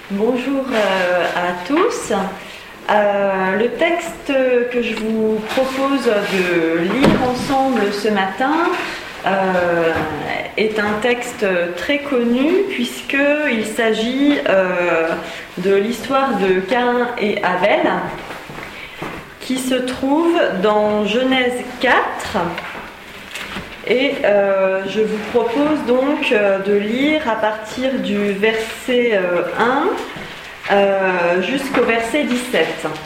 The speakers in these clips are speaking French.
Bonjour à tous. Le texte que je vous propose de lire ensemble ce matin est un texte très connu puisqu'il s'agit de l'histoire de Caïn et Abel qui se trouve dans Genèse 4. Et je vous propose donc de lire à partir du verset 1 jusqu'au verset 17.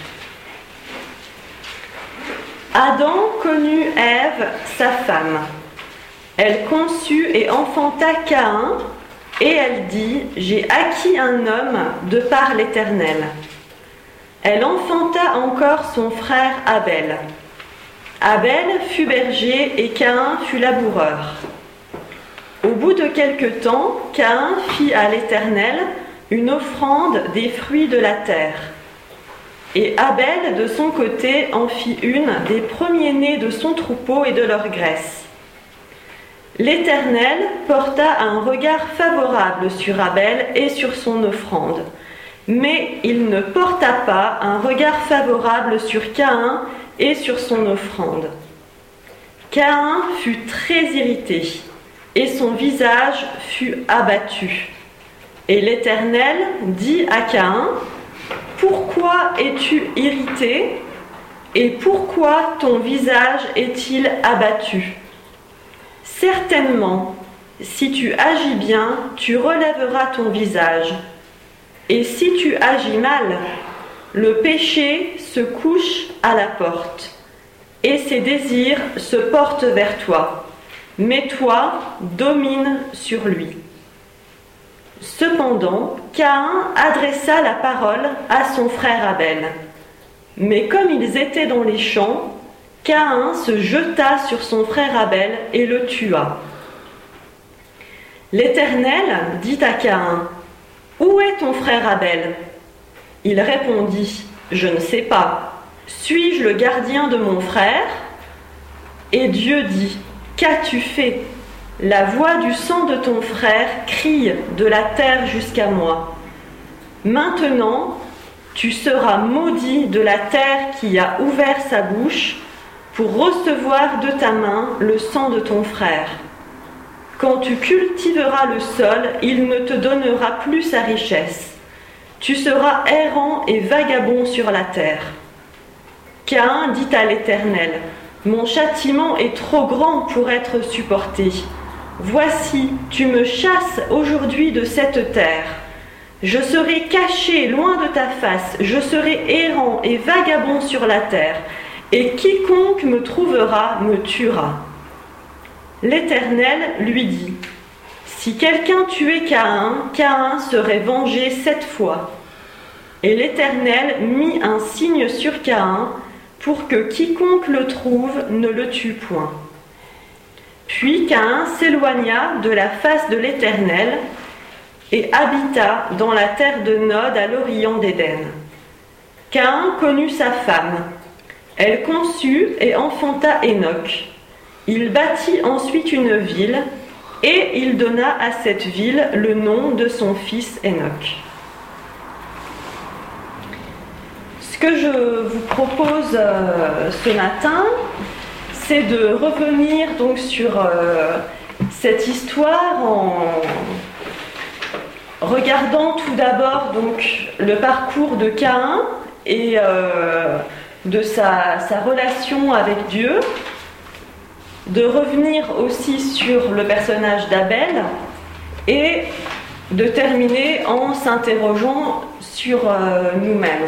Adam connut Ève, sa femme. Elle conçut et enfanta Caïn, et elle dit : J'ai acquis un homme de par l'Éternel. Elle enfanta encore son frère Abel. Abel fut berger et Caïn fut laboureur. Au bout de quelque temps, Caïn fit à l'Éternel une offrande des fruits de la terre. Et Abel, de son côté, en fit une des premiers-nés de son troupeau et de leur graisse. L'Éternel porta un regard favorable sur Abel et sur son offrande, mais il ne porta pas un regard favorable sur Caïn et sur son offrande. Caïn fut très irrité, et son visage fut abattu. Et l'Éternel dit à Caïn : Pourquoi es-tu irrité, et pourquoi ton visage est-il abattu ? Certainement, si tu agis bien, tu relèveras ton visage. Et si tu agis mal, le péché se couche à la porte, et ses désirs se portent vers toi, mais toi, domine sur lui. Cependant, Caïn adressa la parole à son frère Abel. Mais comme ils étaient dans les champs, Caïn se jeta sur son frère Abel et le tua. L'Éternel dit à Caïn : Où est ton frère Abel ? Il répondit : Je ne sais pas. Suis-je le gardien de mon frère ? Et Dieu dit : Qu'as-tu fait ? La voix du sang de ton frère crie de la terre jusqu'à moi. Maintenant, tu seras maudit de la terre qui a ouvert sa bouche pour recevoir de ta main le sang de ton frère. Quand tu cultiveras le sol, il ne te donnera plus sa richesse. Tu seras errant et vagabond sur la terre. Caïn dit à l'Éternel : Mon châtiment est trop grand pour être supporté. Voici, tu me chasses aujourd'hui de cette terre. Je serai caché loin de ta face, je serai errant et vagabond sur la terre, et quiconque me trouvera me tuera. L'Éternel lui dit : Si quelqu'un tuait Caïn, Caïn serait vengé 7 fois. Et l'Éternel mit un signe sur Caïn pour que quiconque le trouve ne le tue point. Puis Caïn s'éloigna de la face de l'Éternel et habita dans la terre de Nod à l'orient d'Éden. Caïn connut sa femme. Elle conçut et enfanta Hénoc. Il bâtit ensuite une ville, et il donna à cette ville le nom de son fils Hénoc. Ce que je vous propose ce matin, c'est de revenir donc sur cette histoire en regardant tout d'abord donc le parcours de Caïn et de sa relation avec Dieu, de revenir aussi sur le personnage d'Abel et de terminer en s'interrogeant sur nous-mêmes.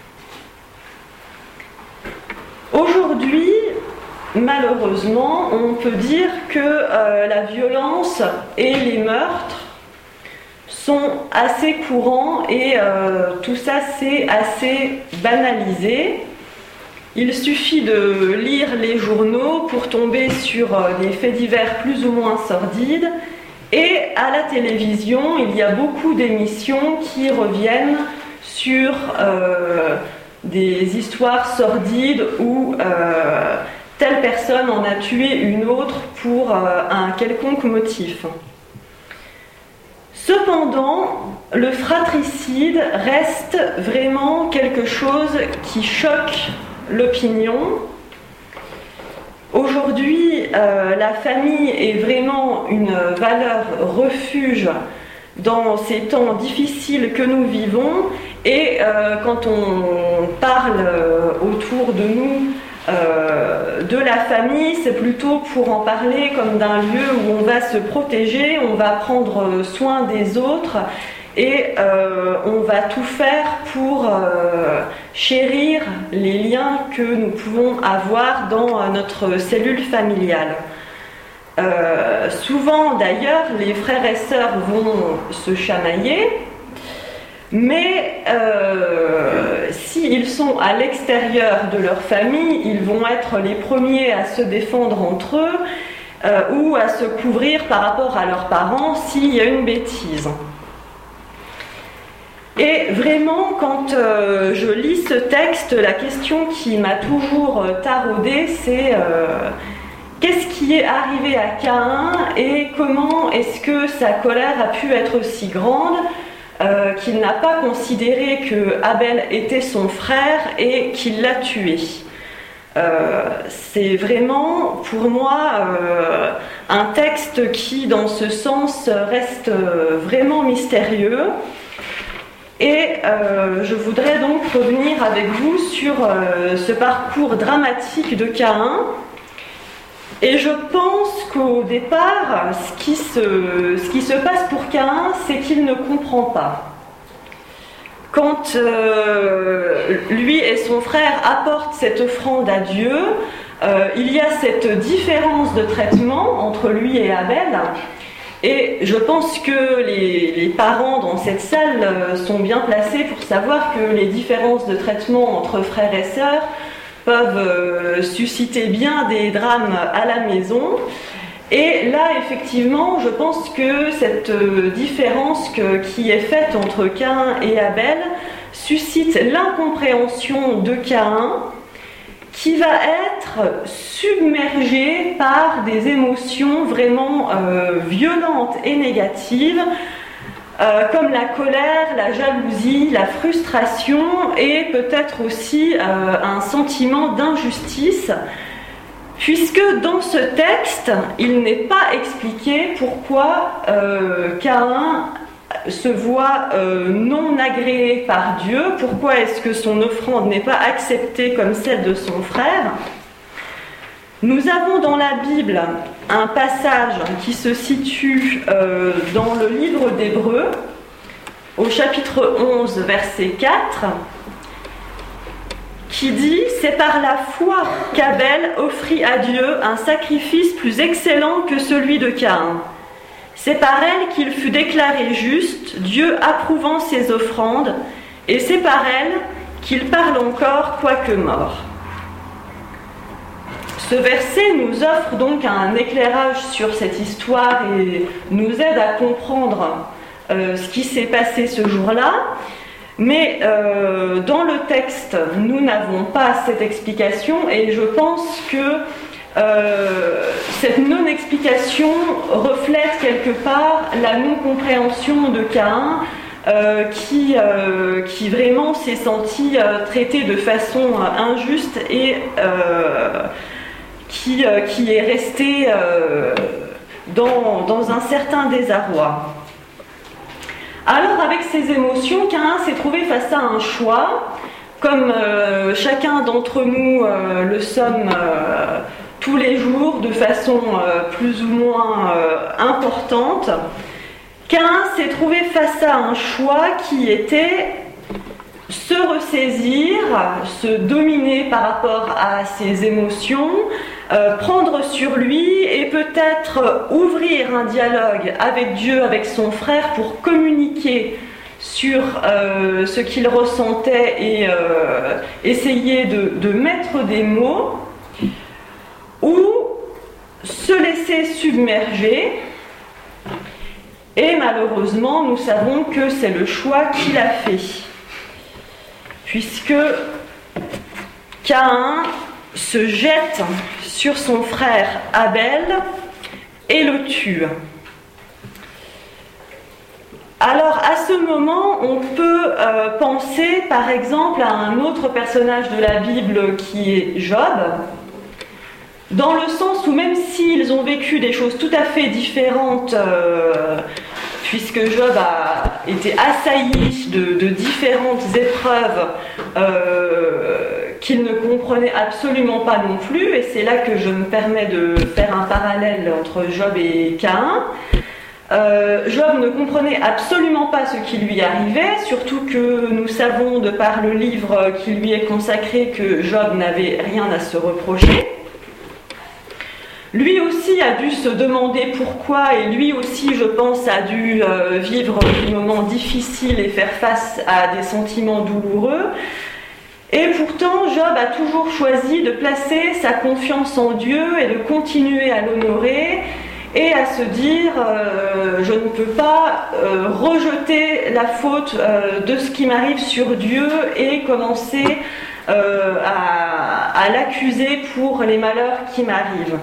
Aujourd'hui, malheureusement, on peut dire que la violence et les meurtres sont assez courants et tout ça c'est assez banalisé. Il suffit de lire les journaux pour tomber sur des faits divers plus ou moins sordides, et à la télévision il y a beaucoup d'émissions qui reviennent sur des histoires sordides où telle personne en a tué une autre pour un quelconque motif. Cependant, le fratricide reste vraiment quelque chose qui choque l'opinion. Aujourd'hui, la famille est vraiment une valeur refuge dans ces temps difficiles que nous vivons, et quand on parle autour de nous de la famille, c'est plutôt pour en parler comme d'un lieu où on va se protéger, on va prendre soin des autres, et on va tout faire pour chérir les liens que nous pouvons avoir dans notre cellule familiale. Souvent d'ailleurs, les frères et sœurs vont se chamailler, mais s'ils sont à l'extérieur de leur famille, ils vont être les premiers à se défendre entre eux ou à se couvrir par rapport à leurs parents s'il y a une bêtise. Et vraiment, quand je lis ce texte, la question qui m'a toujours taraudée, c'est qu'est-ce qui est arrivé à Caïn et comment est-ce que sa colère a pu être si grande qu'il n'a pas considéré que Abel était son frère et qu'il l'a tué. C'est vraiment pour moi un texte qui, dans ce sens, reste vraiment mystérieux. Et je voudrais donc revenir avec vous sur ce parcours dramatique de Caïn. Et je pense qu'au départ, ce qui se passe pour Caïn, c'est qu'il ne comprend pas. Quand lui et son frère apportent cette offrande à Dieu, il y a cette différence de traitement entre lui et Abel. Et je pense que les parents dans cette salle sont bien placés pour savoir que les différences de traitement entre frères et sœurs peuvent susciter bien des drames à la maison. Et là, effectivement, je pense que cette différence qui est faite entre Caïn et Abel suscite l'incompréhension de Caïn, qui va être submergé par des émotions vraiment violentes et négatives, comme la colère, la jalousie, la frustration et peut-être aussi un sentiment d'injustice, puisque dans ce texte, il n'est pas expliqué pourquoi Caïn se voit non agréé par Dieu, pourquoi est-ce que son offrande n'est pas acceptée comme celle de son frère. Nous avons dans la Bible un passage qui se situe dans le livre d'Hébreux, au chapitre 11, verset 4, qui dit « C'est par la foi qu'Abel offrit à Dieu un sacrifice plus excellent que celui de Caïn. C'est par elle qu'il fut déclaré juste, Dieu approuvant ses offrandes, et c'est par elle qu'il parle encore quoique mort. » Ce verset nous offre donc un éclairage sur cette histoire et nous aide à comprendre ce qui s'est passé ce jour-là. Mais dans le texte, nous n'avons pas cette explication et je pense que cette non-explication reflète quelque part la non-compréhension de Caïn qui vraiment s'est senti traité de façon injuste et qui est resté dans un certain désarroi. Alors avec ces émotions, Caïn s'est trouvé face à un choix, comme chacun d'entre nous le sommes tous les jours de façon plus ou moins importante. Caïn s'est trouvé face à un choix qui était se ressaisir, se dominer par rapport à ses émotions, prendre sur lui et peut-être ouvrir un dialogue avec Dieu, avec son frère pour communiquer sur ce qu'il ressentait et essayer de mettre des mots, ou se laisser submerger. Et malheureusement, nous savons que c'est le choix qu'il a fait, puisque Caïn se jette sur son frère Abel et le tue. Alors à ce moment, on peut penser par exemple à un autre personnage de la Bible qui est Job, dans le sens où même s'ils ont vécu des choses tout à fait différentes, puisque Job a été assailli de différentes épreuves qu'il ne comprenait absolument pas non plus, et c'est là que je me permets de faire un parallèle entre Job et Caïn. Job ne comprenait absolument pas ce qui lui arrivait, surtout que nous savons de par le livre qui lui est consacré que Job n'avait rien à se reprocher. Lui aussi a dû se demander pourquoi, et lui aussi, je pense, a dû vivre des moments difficiles et faire face à des sentiments douloureux. Et pourtant, Job a toujours choisi de placer sa confiance en Dieu et de continuer à l'honorer et à se dire je ne peux pas rejeter la faute de ce qui m'arrive sur Dieu et commencer à l'accuser pour les malheurs qui m'arrivent.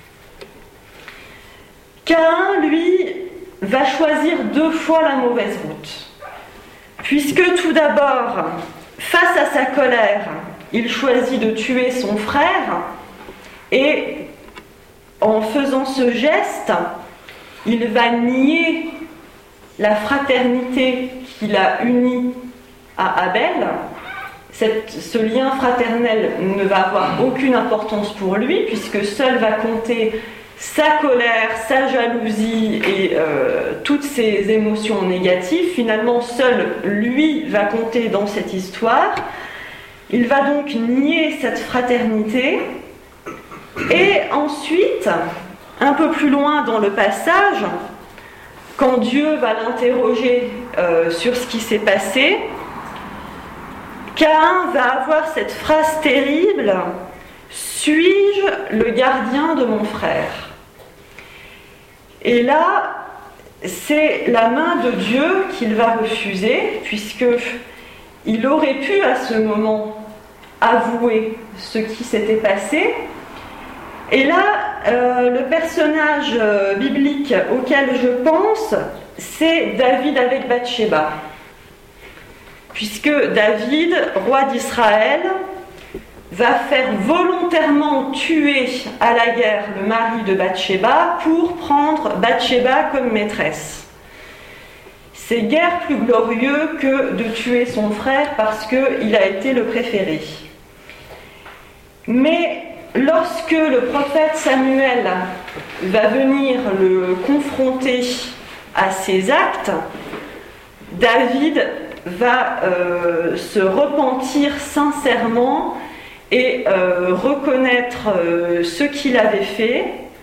Caïn, lui, va choisir 2 fois la mauvaise route. Puisque tout d'abord, face à sa colère, il choisit de tuer son frère, et en faisant ce geste, il va nier la fraternité qu'il a unie à Abel. Ce lien fraternel ne va avoir aucune importance pour lui, puisque seul va compter sa colère, sa jalousie et toutes ses émotions négatives. Finalement, seul lui va compter dans cette histoire. Il va donc nier cette fraternité. Et ensuite, un peu plus loin dans le passage, quand Dieu va l'interroger sur ce qui s'est passé, Caïn va avoir cette phrase terrible: « Suis-je le gardien de mon frère ?» Et là, c'est la main de Dieu qu'il va refuser, puisqu'il aurait pu à ce moment avouer ce qui s'était passé. Et là, le personnage biblique auquel je pense, c'est David avec Bathsheba. Puisque David, roi d'Israël, va faire volontairement tuer à la guerre le mari de Bathsheba pour prendre Bathsheba comme maîtresse. C'est guère plus glorieux que de tuer son frère parce qu'il a été le préféré. Mais lorsque le prophète Samuel va venir le confronter à ses actes, David va se repentir sincèrement et reconnaître ce qu'il avait fait.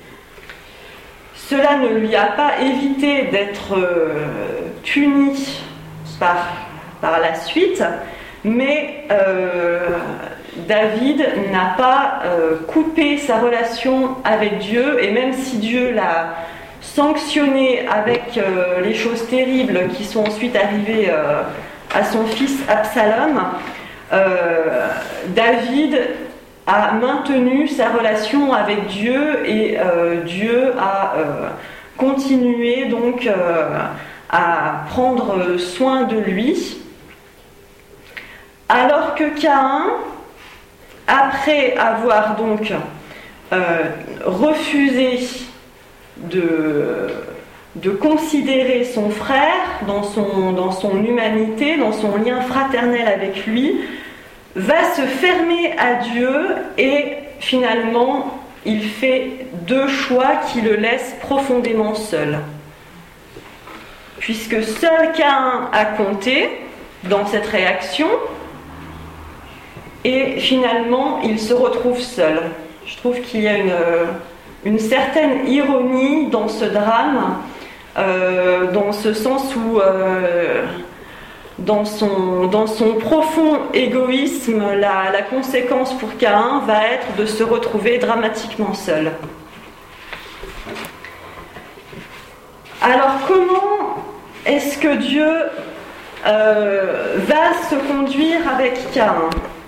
Cela ne lui a pas évité d'être puni par la suite, mais David n'a pas coupé sa relation avec Dieu, et même si Dieu l'a sanctionné avec les choses terribles qui sont ensuite arrivées à son fils Absalom, David a maintenu sa relation avec Dieu, et Dieu a continué donc à prendre soin de lui. Alors que Caïn, après avoir donc refusé de considérer son frère dans son humanité, dans son lien fraternel avec lui, va se fermer à Dieu, et finalement il fait 2 choix qui le laissent profondément seul. Puisque seul Caïn a compté dans cette réaction, et finalement il se retrouve seul. Je trouve qu'il y a une certaine ironie dans ce drame, dans ce sens où dans son profond égoïsme, la conséquence pour Caïn va être de se retrouver dramatiquement seul. Alors comment est-ce que Dieu va se conduire avec Caïn ?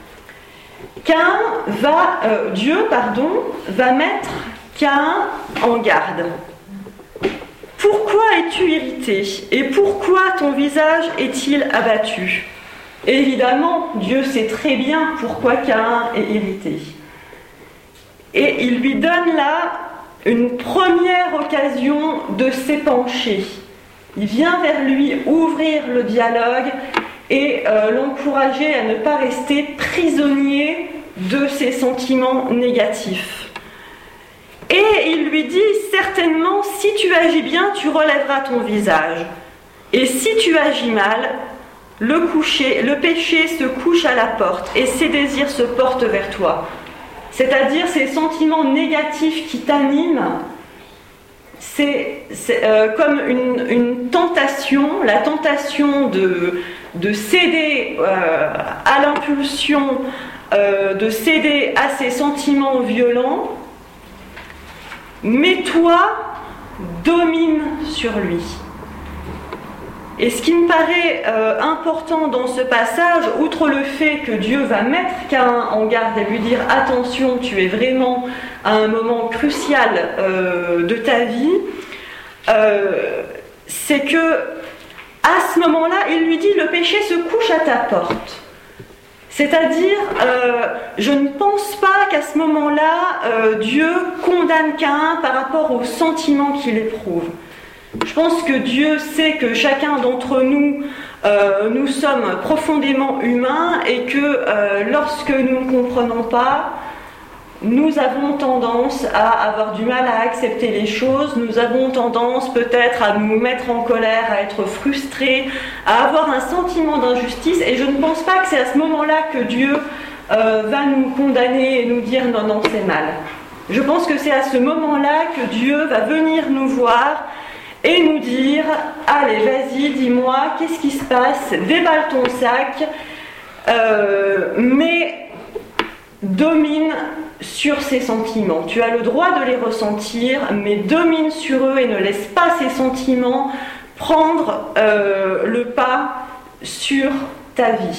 Dieu va mettre Caïn en garde. Pourquoi pourquoi es-tu irrité? Et pourquoi ton visage est-il abattu? » Évidemment, Dieu sait très bien pourquoi Caïn est irrité. Et il lui donne là une première occasion de s'épancher. Il vient vers lui ouvrir le dialogue et l'encourager à ne pas rester prisonnier de ses sentiments négatifs. Et il lui dit, certainement, si tu agis bien, tu relèveras ton visage. Et si tu agis mal, le péché se couche à la porte et ses désirs se portent vers toi. C'est-à-dire ces sentiments négatifs qui t'animent, c'est comme une tentation, la tentation de céder à l'impulsion, de céder à ces sentiments violents, mais toi, domine sur lui. Et ce qui me paraît important dans ce passage, outre le fait que Dieu va mettre Caïn en garde et lui dire « Attention, tu es vraiment à un moment crucial de ta vie », c'est que à ce moment-là, il lui dit « Le péché se couche à ta porte ». C'est-à-dire, je ne pense pas qu'à ce moment-là, Dieu condamne Caïn par rapport aux sentiments qu'il éprouve. Je pense que Dieu sait que chacun d'entre nous, nous sommes profondément humains et que lorsque nous ne comprenons pas, nous avons tendance à avoir du mal à accepter les choses, nous avons tendance peut-être à nous mettre en colère, à être frustrés, à avoir un sentiment d'injustice, et je ne pense pas que c'est à ce moment-là que Dieu va nous condamner et nous dire non, non, c'est mal. Je pense que c'est à ce moment-là que Dieu va venir nous voir et nous dire « Allez, vas-y, dis-moi, qu'est-ce qui se passe? Déballe ton sac, mais domine sur ces sentiments. Tu as le droit de les ressentir, mais domine sur eux et ne laisse pas ces sentiments prendre le pas sur ta vie. »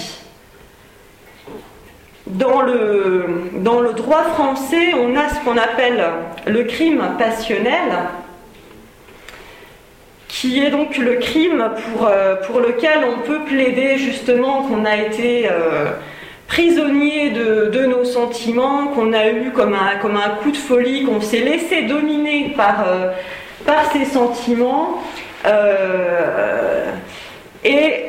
Dans le droit français, on a ce qu'on appelle le crime passionnel, qui est donc le crime pour lequel on peut plaider justement qu'on a été prisonnier de nos sentiments, qu'on a eu comme un coup de folie, qu'on s'est laissé dominer par ces sentiments. Et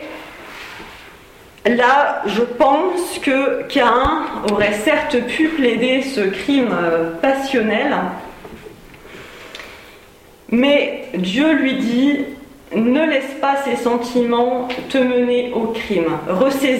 là, je pense que Caïn aurait certes pu plaider ce crime passionnel, mais Dieu lui dit « Ne laisse pas ces sentiments te mener au crime, ressaisis-toi. »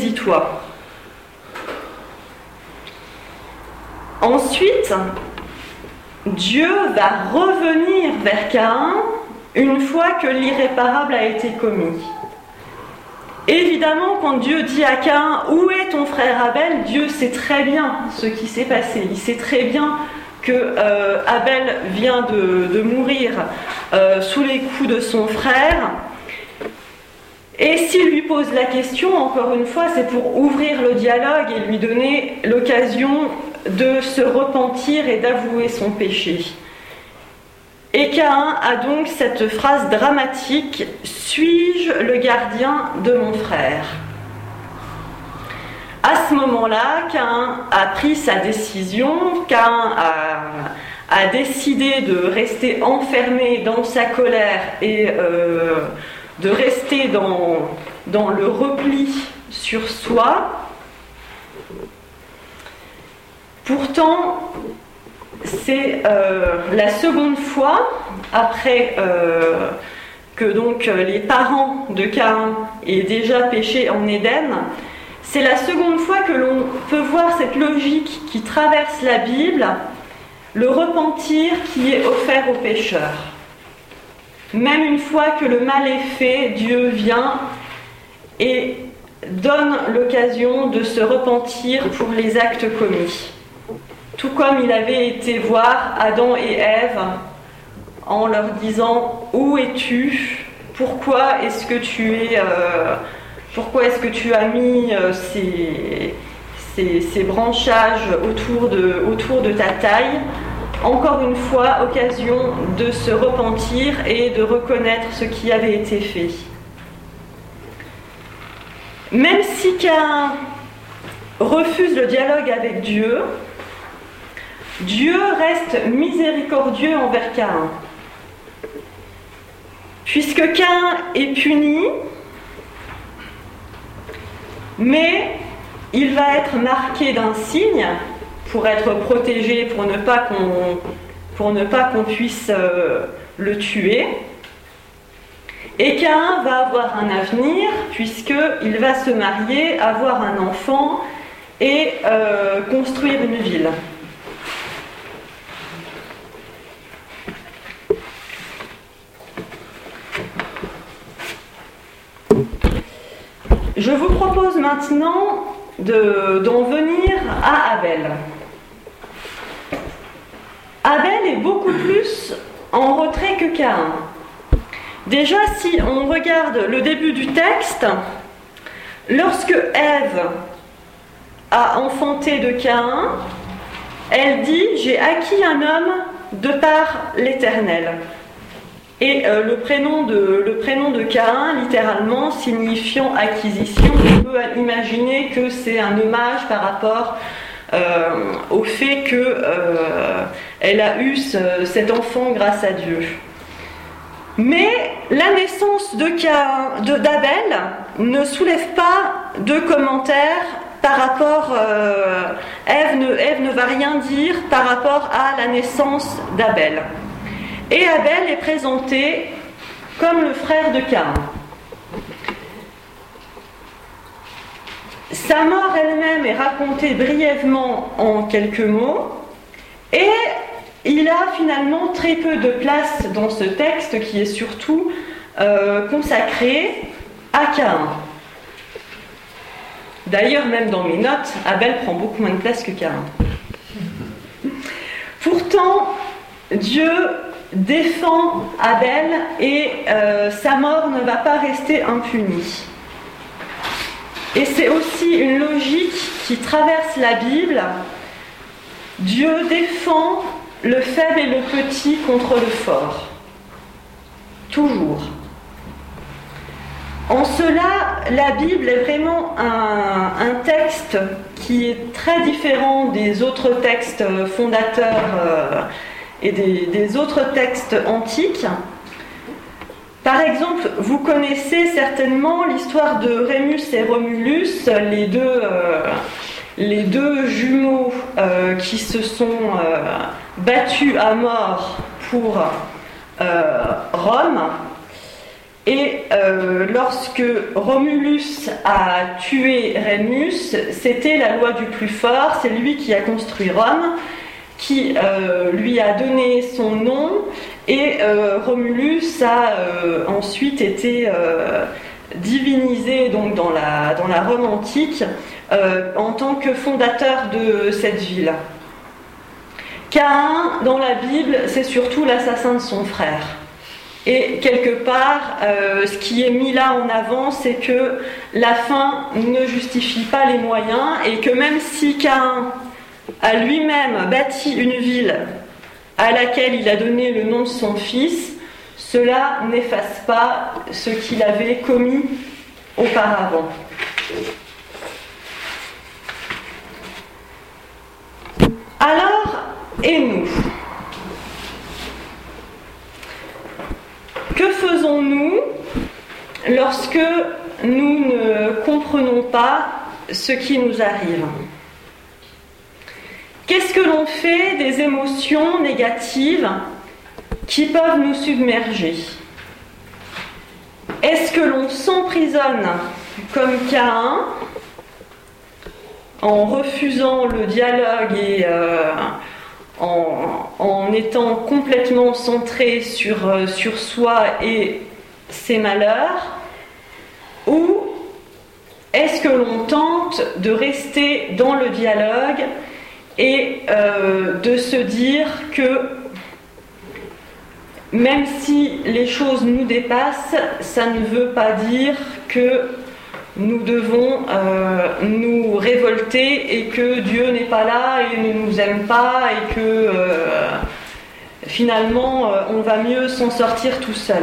Ensuite, Dieu va revenir vers Caïn une fois que l'irréparable a été commis. Évidemment, quand Dieu dit à Caïn « Où est ton frère Abel ?», Dieu sait très bien ce qui s'est passé. Il sait très bien que Abel vient de mourir sous les coups de son frère. Et s'il lui pose la question, encore une fois, c'est pour ouvrir le dialogue et lui donner l'occasion de se repentir et d'avouer son péché. Et Caïn a donc cette phrase dramatique « Suis-je le gardien de mon frère ?» À ce moment-là, Caïn a pris sa décision, Caïn a décidé de rester enfermé dans sa colère et de rester dans le repli sur soi. Pourtant, c'est la seconde fois, après que donc les parents de Caïn aient déjà péché en Éden, c'est la seconde fois que l'on peut voir cette logique qui traverse la Bible, le repentir qui est offert aux pécheurs. Même une fois que le mal est fait, Dieu vient et donne l'occasion de se repentir pour les actes commis. Tout comme il avait été voir Adam et Ève en leur disant « Où es-tu ? Pourquoi est-ce que tu as mis ces branchages autour de ta taille ? encore une fois occasion de se repentir et de reconnaître ce qui avait été fait. Même si Caïn refuse le dialogue avec Dieu, Dieu reste miséricordieux envers Caïn. Puisque Caïn est puni, mais il va être marqué d'un signe pour être protégé, pour ne pas qu'on puisse le tuer. Et Caïn va avoir un avenir, puisqu'il va se marier, avoir un enfant et construire une ville. Je vous propose maintenant d'en venir à Abel. Abel est beaucoup plus en retrait que Caïn. Déjà, si on regarde le début du texte, lorsque Ève a enfanté de Caïn, elle dit « J'ai acquis un homme de par l'Éternel ». Et le prénom de Caïn, littéralement, signifiant acquisition, on peut imaginer que c'est un hommage par rapport au fait qu'elle a eu cet enfant grâce à Dieu. Mais la naissance d'Abel ne soulève pas de commentaires par rapport... Ève ne va rien dire par rapport à la naissance d'Abel. Et Abel est présenté comme le frère de Caïn. Sa mort elle-même est racontée brièvement en quelques mots, et il a finalement très peu de place dans ce texte qui est surtout consacré à Caïn. D'ailleurs, même dans mes notes, Abel prend beaucoup moins de place que Caïn. Pourtant, Dieu défend Abel et sa mort ne va pas rester impunie. Et c'est aussi une logique qui traverse la Bible. Dieu défend le faible et le petit contre le fort. Toujours. En cela, la Bible est vraiment un texte qui est très différent des autres textes fondateurs et des autres textes antiques. Par exemple, vous connaissez certainement l'histoire de Rémus et Romulus, les deux jumeaux qui se sont battus à mort pour Rome. Et lorsque Romulus a tué Rémus, c'était la loi du plus fort, c'est lui qui a construit Rome, qui lui a donné son nom, et Romulus a ensuite été divinisé donc, dans la Rome antique en tant que fondateur de cette ville. Caïn, dans la Bible, c'est surtout l'assassin de son frère. Et quelque part, ce qui est mis là en avant, c'est que la fin ne justifie pas les moyens, et que même si Caïn a lui-même bâti une ville à laquelle il a donné le nom de son fils, cela n'efface pas ce qu'il avait commis auparavant. Alors, et nous ? Que faisons-nous lorsque nous ne comprenons pas ce qui nous arrive ? Qu'est-ce que l'on fait des émotions négatives qui peuvent nous submerger ? Est-ce que l'on s'emprisonne comme Caïn en refusant le dialogue et en étant complètement centré sur soi et ses malheurs, ou est-ce que l'on tente de rester dans le dialogue et de se dire que même si les choses nous dépassent, ça ne veut pas dire que nous devons nous révolter et que Dieu n'est pas là et ne nous aime pas et que finalement on va mieux s'en sortir tout seul.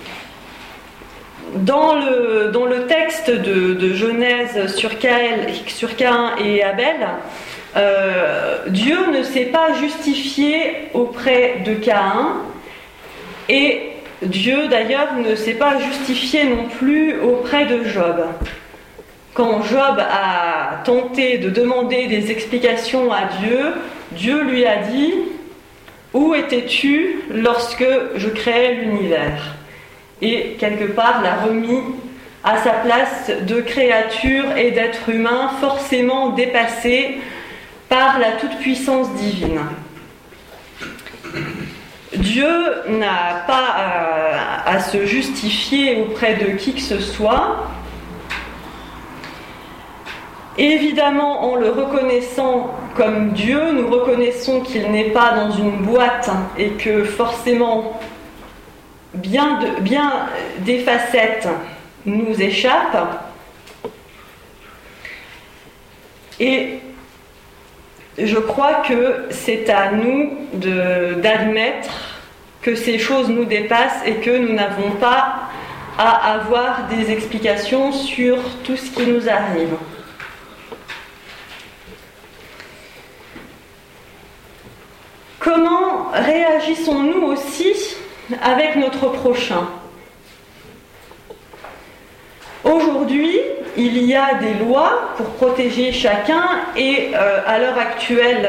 Dans le texte de Genèse sur Caïn et Abel, Dieu ne s'est pas justifié auprès de Caïn, et Dieu d'ailleurs ne s'est pas justifié non plus auprès de Job. Quand Job a tenté de demander des explications à Dieu, Dieu lui a dit « Où étais-tu lorsque je créais l'univers ?» Et quelque part l'a remis à sa place de créature et d'être humain forcément dépassé par la toute-puissance divine. Dieu n'a pas à se justifier auprès de qui que ce soit. Évidemment, en le reconnaissant comme Dieu, nous reconnaissons qu'il n'est pas dans une boîte et que forcément bien des facettes nous échappent. Et je crois que c'est à nous d'admettre que ces choses nous dépassent et que nous n'avons pas à avoir des explications sur tout ce qui nous arrive. Comment réagissons-nous aussi avec notre prochain ? Aujourd'hui, il y a des lois pour protéger chacun et à l'heure actuelle,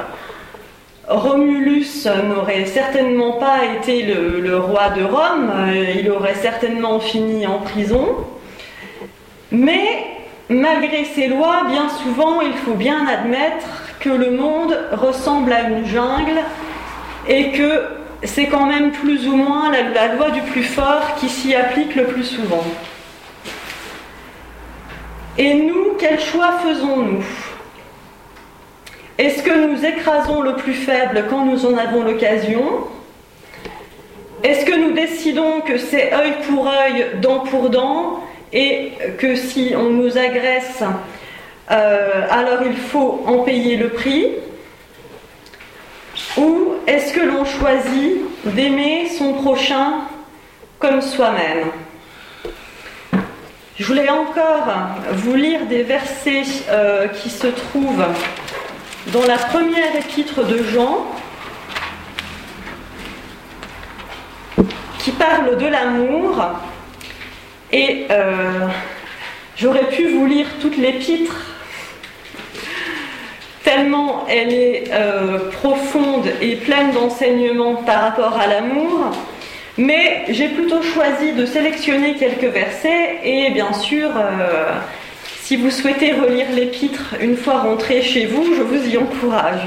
Romulus n'aurait certainement pas été le roi de Rome, il aurait certainement fini en prison. Mais malgré ces lois, bien souvent, il faut bien admettre que le monde ressemble à une jungle et que c'est quand même plus ou moins la loi du plus fort qui s'y applique le plus souvent. Et nous, quel choix faisons-nous ? Est-ce que nous écrasons le plus faible quand nous en avons l'occasion ? Est-ce que nous décidons que c'est œil pour œil, dent pour dent, et que si on nous agresse, alors il faut en payer le prix ? Ou est-ce que l'on choisit d'aimer son prochain comme soi-même ? Je voulais encore vous lire des versets qui se trouvent dans la première épître de Jean, qui parle de l'amour. Et j'aurais pu vous lire toute l'épître, tellement elle est profonde et pleine d'enseignements par rapport à l'amour. Mais j'ai plutôt choisi de sélectionner quelques versets et bien sûr, si vous souhaitez relire l'épître une fois rentré chez vous, je vous y encourage.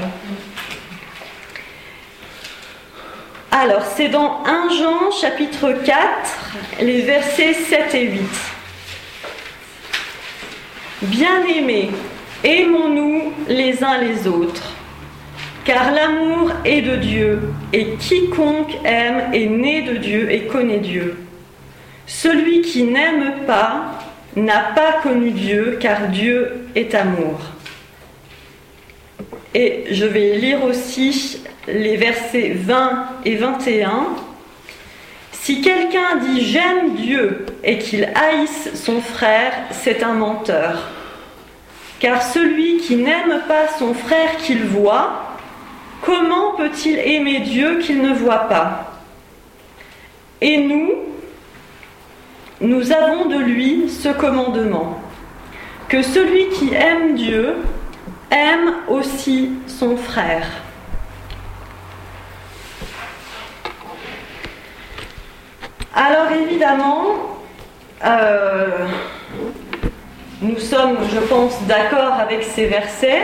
Alors, c'est dans 1 Jean chapitre 4, les versets 7 et 8. Bien-aimés, aimons-nous les uns les autres, car l'amour est de Dieu, et quiconque aime est né de Dieu et connaît Dieu. Celui qui n'aime pas n'a pas connu Dieu, car Dieu est amour. Et je vais lire aussi les versets 20 et 21. Si quelqu'un dit « j'aime Dieu » et qu'il haïsse son frère, c'est un menteur. Car celui qui n'aime pas son frère qu'il voit, comment peut-il aimer Dieu qu'il ne voit pas ? Et nous avons de lui ce commandement, que celui qui aime Dieu aime aussi son frère. Alors évidemment, nous sommes, je pense, d'accord avec ces versets,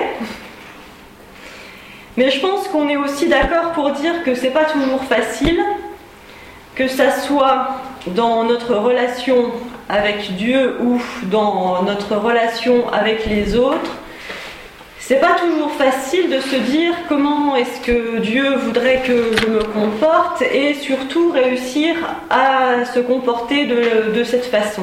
mais je pense qu'on est aussi d'accord pour dire que c'est pas toujours facile, que ça soit dans notre relation avec Dieu ou dans notre relation avec les autres. C'est pas toujours facile de se dire comment est-ce que Dieu voudrait que je me comporte et surtout réussir à se comporter de cette façon.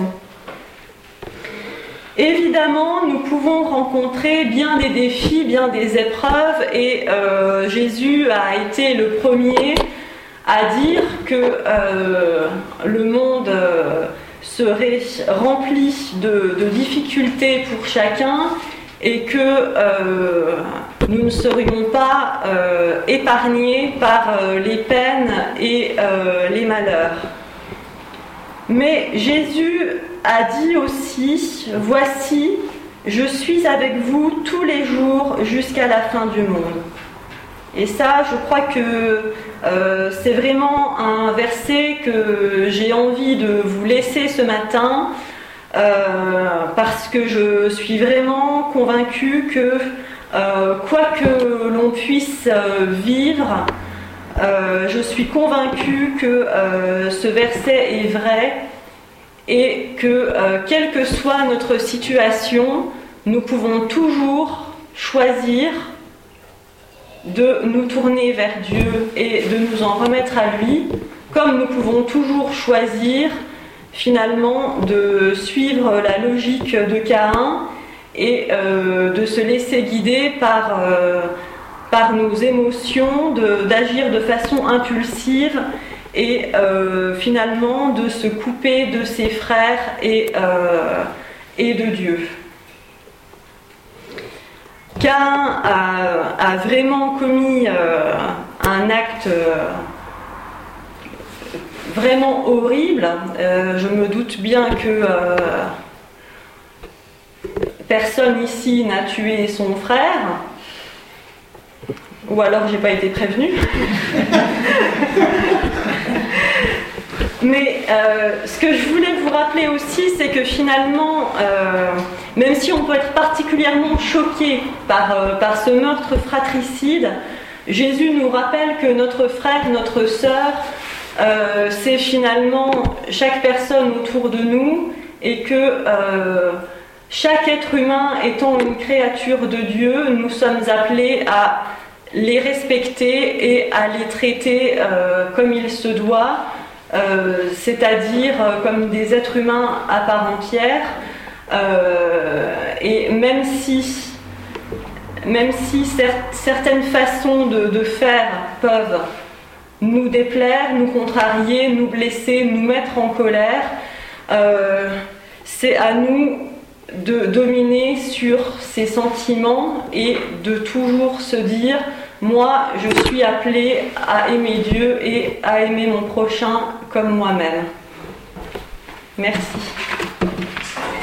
Évidemment, nous pouvons rencontrer bien des défis, bien des épreuves et Jésus a été le premier à dire que le monde serait rempli de difficultés pour chacun et que nous ne serions pas épargnés par les peines et les malheurs. Mais Jésus a dit aussi, « Voici, je suis avec vous tous les jours jusqu'à la fin du monde. » Et ça, je crois que c'est vraiment un verset que j'ai envie de vous laisser ce matin, parce que je suis vraiment convaincue que quoi que l'on puisse vivre, je suis convaincue que ce verset est vrai et que quelle que soit notre situation, nous pouvons toujours choisir de nous tourner vers Dieu et de nous en remettre à lui, comme nous pouvons toujours choisir finalement de suivre la logique de Caïn et de se laisser guider par nos émotions, d'agir de façon impulsive et finalement de se couper de ses frères et de Dieu. Caïn a vraiment commis un acte vraiment horrible. Je me doute bien que personne ici n'a tué son frère, ou alors j'ai pas été prévenue. Mais ce que je voulais vous rappeler aussi, c'est que finalement, même si on peut être particulièrement choqué par ce meurtre fratricide, Jésus nous rappelle que notre frère, notre sœur, c'est finalement chaque personne autour de nous et que chaque être humain étant une créature de Dieu, nous sommes appelés à les respecter et à les traiter comme il se doit, c'est-à-dire comme des êtres humains à part entière, et même si certaines façons de faire peuvent nous déplaire, nous contrarier, nous blesser, nous mettre en colère, c'est à nous de dominer sur ces sentiments et de toujours se dire: moi, je suis appelé à aimer Dieu et à aimer mon prochain comme moi-même. Merci.